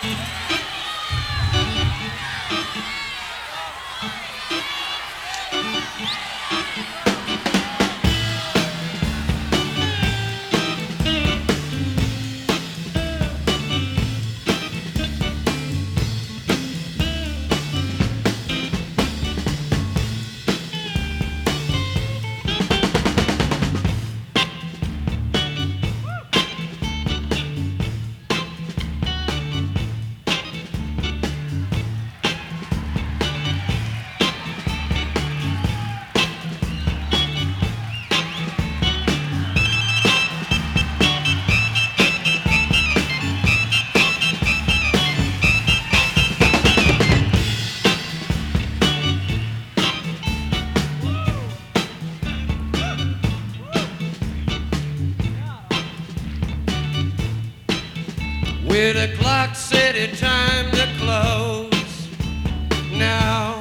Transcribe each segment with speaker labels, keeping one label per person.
Speaker 1: With the clock said it time to close now,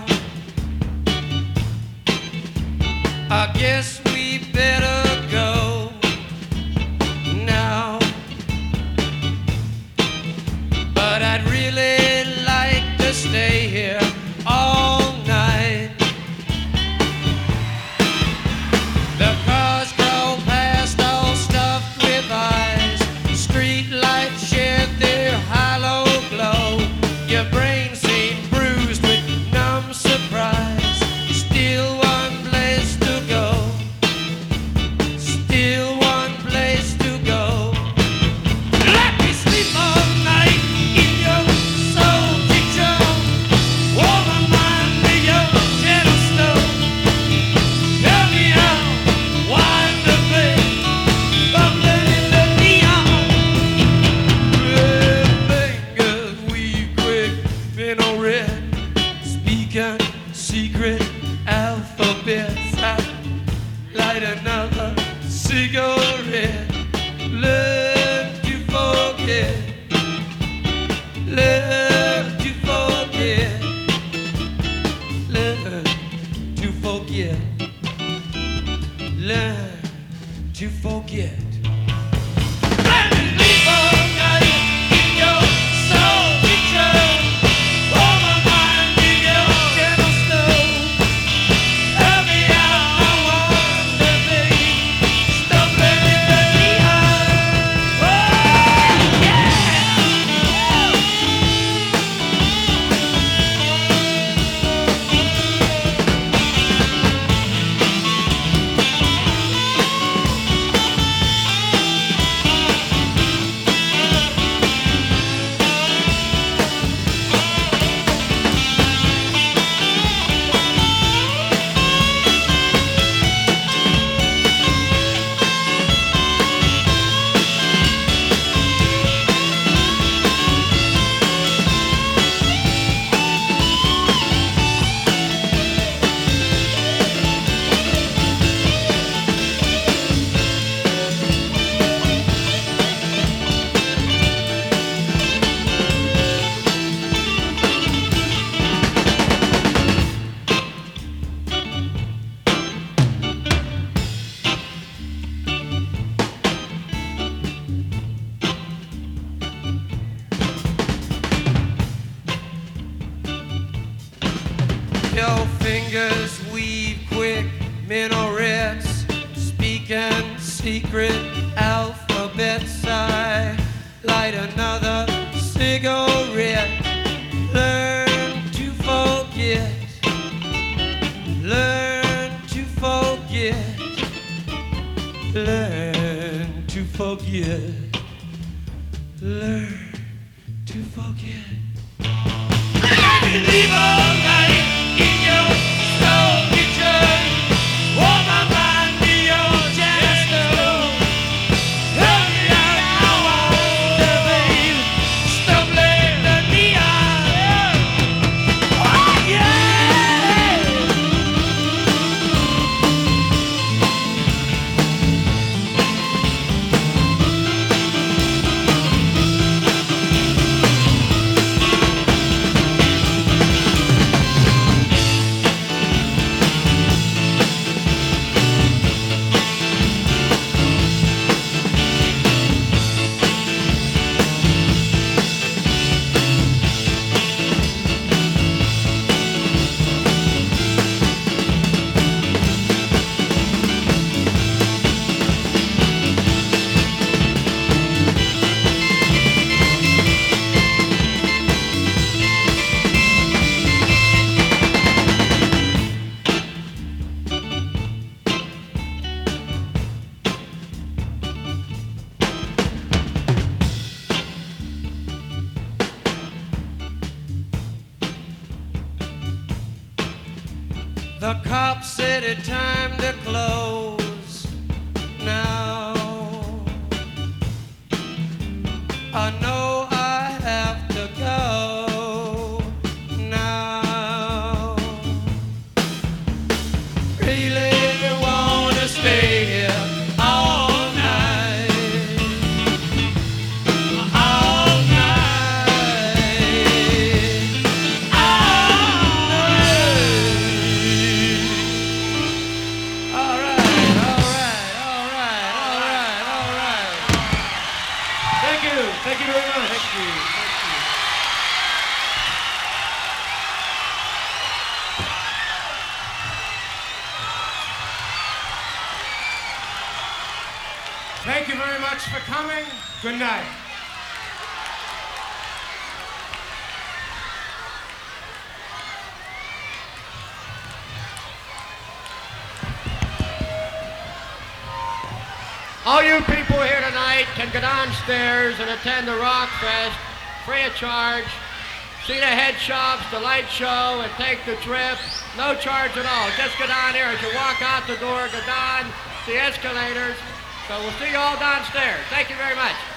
Speaker 1: I guess we better go now. But I'd really like to stay here all night. The cars go past all stuffed with eyes. Street lights shed their hollow glow. Your brain seemed bruised with numb surprise. Still one place to go. Still one place to go. Let me sleep all night in your soul kitchen. Warm my mind with your gentle snow. Tell me how wonderfully bubbling in the neon. Red fingers weave quick, pin on red, speaking secret alphabets. I light another cigarette. Learn to forget. Learn to forget. Learn to forget. Learn to forget. Let me sleep all night in your soul picture. Warm my mind with your gentle snow. Tell me how I wonder, baby, stumbling in the neon. Oh, yeah! Your fingers weave quick minarets, speaking secret alphabets. I light another cigarette. Learn to forget. Learn to forget. Learn to forget. Learn to forget. Leave all night in your soul kitchen. Warm my mind with your gentle snow. Tell me how I wonder, babe, stumbling in the neon. Oh, yeah! The cops said it's time to close now. I know I have to go now. Really wanna stay here all night, all night, all night. All right, all right, all right, all right, all right. Thank you very much. Thank you.
Speaker 2: Thank you very much for coming. Good night.
Speaker 3: All you people here tonight can go downstairs and attend the Rock Fest free of charge. See the head shops, the light show, and take the trip. No charge at all. Just go down here as you walk out the door, go down the escalators. So we'll see you all downstairs. Thank you very much.